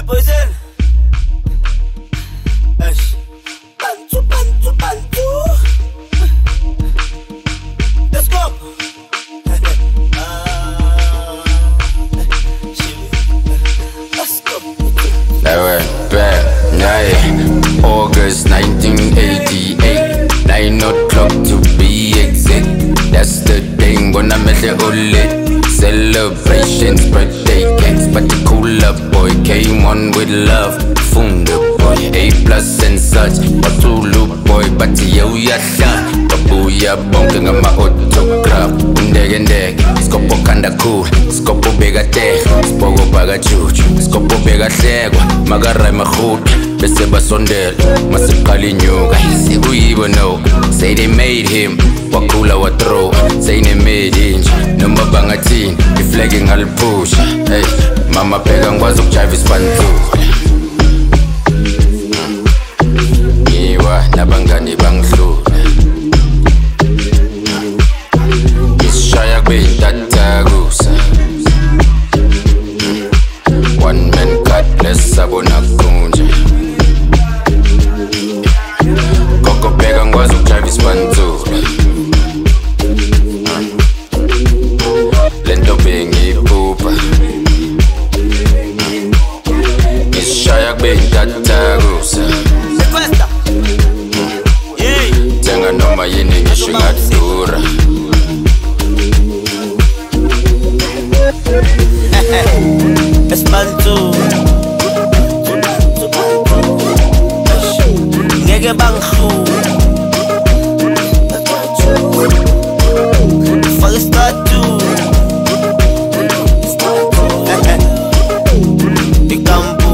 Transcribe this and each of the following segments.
Poison. Bantu, bantu, bantu. Let's go. Let's go. That went back, yeah. August 1988, 9 o'clock to be exact. That's the day when I met the old celebrations, birthday cakes, but the cooler boy came on with love. Funda boy, A+ and such. Batulu boy, but yo yahla. Babuya bonke ngama autograph. Ndege ndege, skopo kanda cool, skopo bega te, spogo baga chuchu, skopo bega hlekwa, magarai mahuta, bese basondela, masiqala inyuka. Sekuyibo no, say they made him, wakula wathrow, say they made inje, noma bangathini, iflagi ngaliphusha. Hey, mama pheka ngikwazi ukujive isibandlula. Ngiwa nabangani bangihlula. Isishaya kube intatakusa. One man cut less sabona kunje. Koko pheka ngikwazi ukujive isibandlula. Lento bengiyiphupha. Isishaya kube intatakusa. Tenga noma yini ngisho ngadura. Espanto. Ngeke bangihlule. Faka istatue. Ikampu.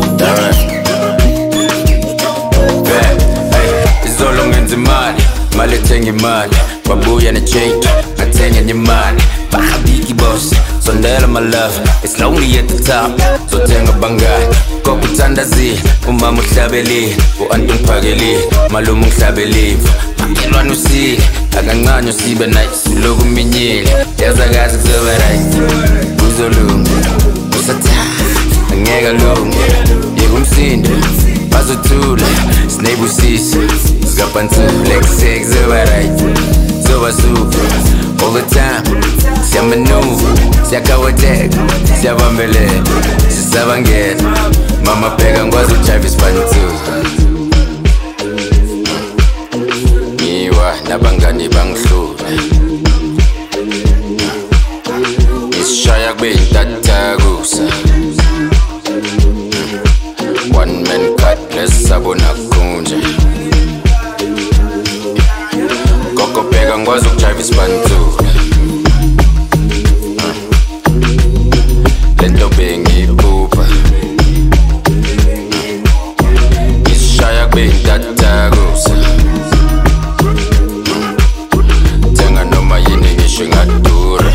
Izolo ngenza imali, mali ethenga imali. Babuya ne-change, ngathenga enye imali. Bahabiki boss, sondela my love. It's lonely at the top, zothenga bangani. Gogo uthandazile, umama uhlabelile, u-anti ungiphakelile, malume ungihlabelile. Makhelwane usile, akancane usibe nice, uloku uminyile. Yazakazi kuzoba right, kuzolunga, usathanda, angeke alunge. Yeka umsindo, bazothula, sinebusisi, zikabantu, lexek kuzoba right, kuzoba super. All the time, siyamaneuver, siyakawateka, siyabambelela, sisabangela. Mama pheka ngikwazi ukujive isibandlula. Ngiwa nabangani bangihlula. Isishaya kube intatakusa. One man cut less sabona kunje. Koko pheka ngikwazi ukujive isibandlula. Lento bengiyiphupha. Isishaya kube intatakusa. Tenga noma yini ngisho ngadura.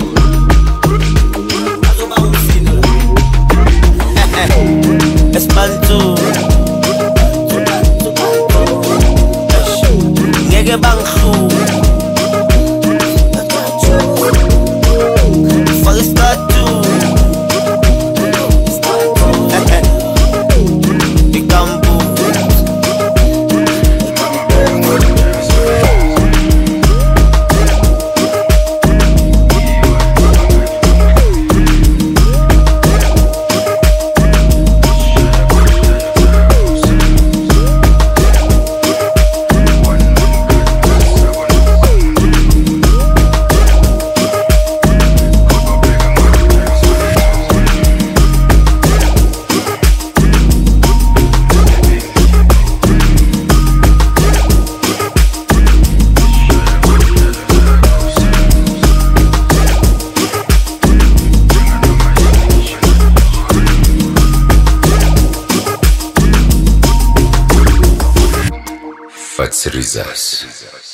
Espanto. Ngeke bangihlule. Faka istatue. Ikampu. Fatsrizas.